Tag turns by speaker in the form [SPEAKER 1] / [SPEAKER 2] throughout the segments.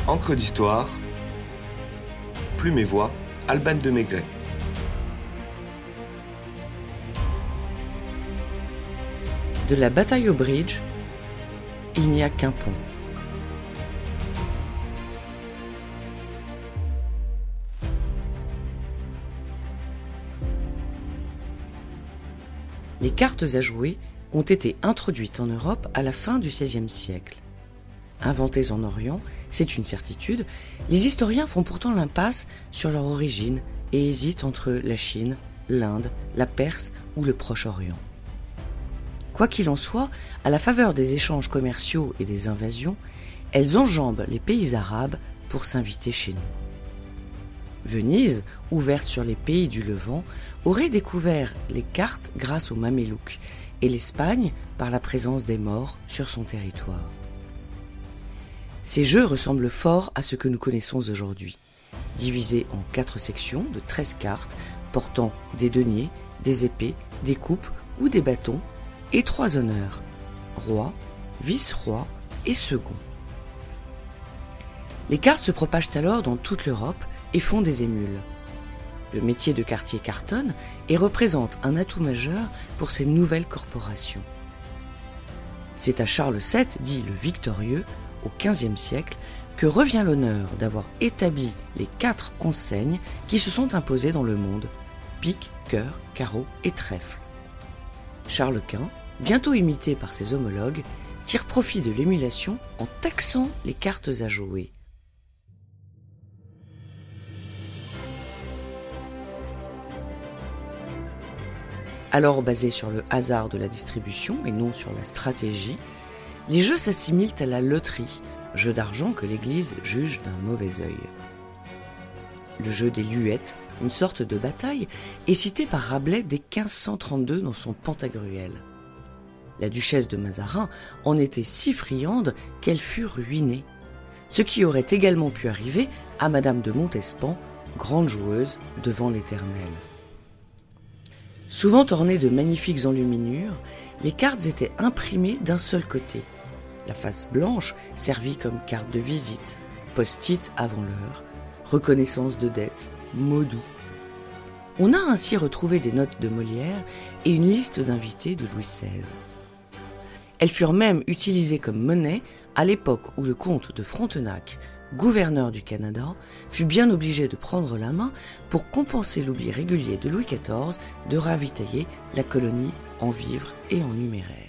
[SPEAKER 1] Encre d'histoire, Plume et Voix, Alban de Maigret.
[SPEAKER 2] De la bataille au bridge, il n'y a qu'un pont. Les cartes à jouer ont été introduites en Europe à la fin du XVIe siècle. Inventées en Orient, c'est une certitude, les historiens font pourtant l'impasse sur leur origine et hésitent entre la Chine, l'Inde, la Perse ou le Proche-Orient. Quoi qu'il en soit, à la faveur des échanges commerciaux et des invasions, elles enjambent les pays arabes pour s'inviter chez nous. Venise, ouverte sur les pays du Levant, aurait découvert les cartes grâce aux Mamelouks et l'Espagne par la présence des Maures sur son territoire. Ces jeux ressemblent fort à ce que nous connaissons aujourd'hui, divisés en 4 sections de 13 cartes portant des deniers, des épées, des coupes ou des bâtons et 3 honneurs, roi, vice-roi et second. Les cartes se propagent alors dans toute l'Europe et font des émules. Le métier de cartier cartonne et représente un atout majeur pour ces nouvelles corporations. C'est à Charles VII, dit le Victorieux, au XVe siècle, que revient l'honneur d'avoir établi les 4 enseignes qui se sont imposées dans le monde, pique, cœur, carreau et trèfle. Charles Quint, bientôt imité par ses homologues, tire profit de l'émulation en taxant les cartes à jouer. Alors basés sur le hasard de la distribution et non sur la stratégie, les jeux s'assimilent à la loterie, jeu d'argent que l'Église juge d'un mauvais œil. Le jeu des luettes, une sorte de bataille, est cité par Rabelais dès 1532 dans son Pantagruel. La duchesse de Mazarin en était si friande qu'elle fut ruinée, ce qui aurait également pu arriver à Madame de Montespan, grande joueuse devant l'Éternel. Souvent ornées de magnifiques enluminures, les cartes étaient imprimées d'un seul côté. La face blanche servit comme carte de visite, post-it avant l'heure, reconnaissance de dette, mots doux. On a ainsi retrouvé des notes de Molière et une liste d'invités de Louis XVI. Elles furent même utilisées comme monnaie à l'époque où le comte de Frontenac, gouverneur du Canada, fut bien obligé de prendre la main pour compenser l'oubli régulier de Louis XIV de ravitailler la colonie en vivres et en numéraire.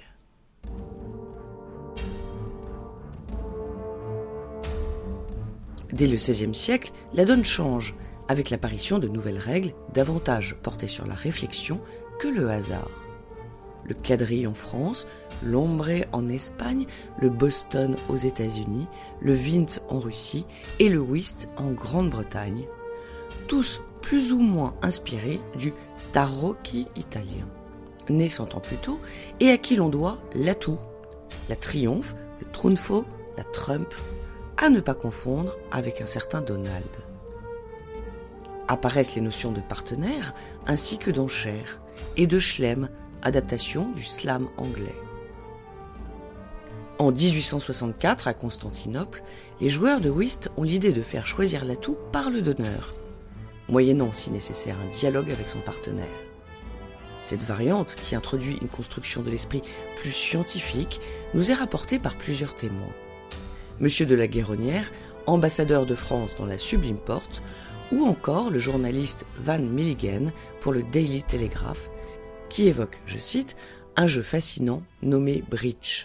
[SPEAKER 2] Dès le XVIe siècle, la donne change, avec l'apparition de nouvelles règles davantage portées sur la réflexion que le hasard. Le quadrille en France, l'ombré en Espagne, le Boston aux États-Unis, le vint en Russie et le whist en Grande-Bretagne, tous plus ou moins inspirés du tarocchi italien, né 100 ans plus tôt et à qui l'on doit l'atout, la triomphe, le trunfo, la trumpe, à ne pas confondre avec un certain Donald. Apparaissent les notions de partenaire ainsi que d'enchère et de chelem, adaptation du slam anglais. En 1864, à Constantinople, les joueurs de whist ont l'idée de faire choisir l'atout par le donneur, moyennant si nécessaire un dialogue avec son partenaire. Cette variante, qui introduit une construction de l'esprit plus scientifique, nous est rapportée par plusieurs témoins. Monsieur de la Guéronnière, ambassadeur de France dans la Sublime Porte, ou encore le journaliste Van Milligan pour le Daily Telegraph, qui évoque, je cite, un jeu fascinant nommé bridge.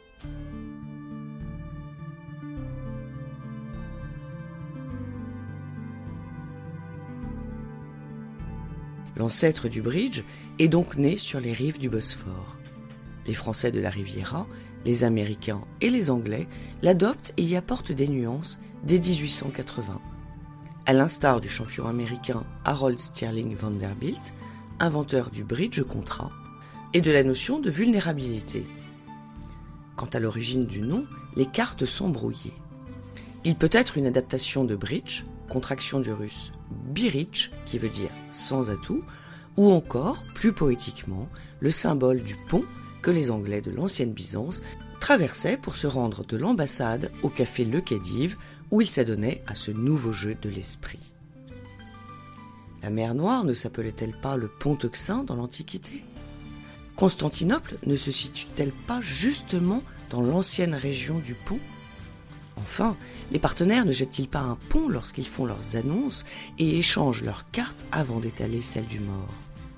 [SPEAKER 2] L'ancêtre du bridge est donc né sur les rives du Bosphore. Les Français de la Riviera, les Américains et les Anglais l'adoptent et y apportent des nuances dès 1880, à l'instar du champion américain Harold Stirling Vanderbilt, inventeur du bridge contrat, et de la notion de vulnérabilité. Quant à l'origine du nom, les cartes sont brouillées. Il peut être une adaptation de bridge, contraction du russe birich, qui veut dire sans atout, ou encore, plus poétiquement, le symbole du pont que les Anglais de l'ancienne Byzance traversaient pour se rendre de l'ambassade au café Le Khedive où il s'adonnait à ce nouveau jeu de l'esprit. La mer Noire ne s'appelait-elle pas le pont Euxin dans l'Antiquité ? Constantinople ne se situe-t-elle pas justement dans l'ancienne région du Pont ? Enfin, les partenaires ne jettent-ils pas un pont lorsqu'ils font leurs annonces et échangent leurs cartes avant d'étaler celles du mort ?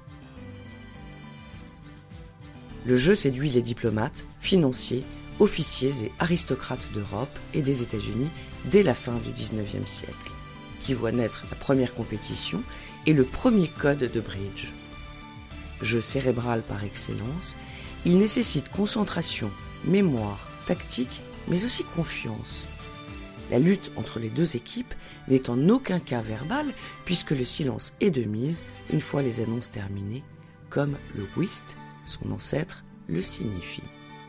[SPEAKER 2] Le jeu séduit les diplomates, financiers, officiers et aristocrates d'Europe et des États-Unis dès la fin du XIXe siècle, qui voit naître la première compétition et le premier code de bridge. Jeu cérébral par excellence, il nécessite concentration, mémoire, tactique, mais aussi confiance. La lutte entre les deux équipes n'est en aucun cas verbale, puisque le silence est de mise une fois les annonces terminées, comme le whist, son ancêtre, le signifie.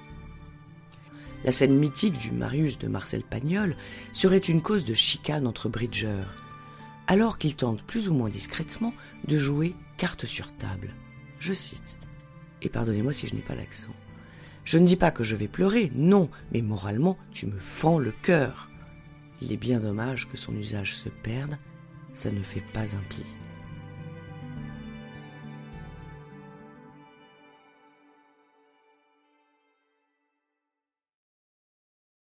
[SPEAKER 2] La scène mythique du Marius de Marcel Pagnol serait une cause de chicane entre bridgeurs, alors qu'ils tentent plus ou moins discrètement de jouer carte sur table. Je cite, et pardonnez-moi si je n'ai pas l'accent. « Je ne dis pas que je vais pleurer, non, mais moralement, tu me fends le cœur. Il est bien dommage que son usage se perde, ça ne fait pas un pli. »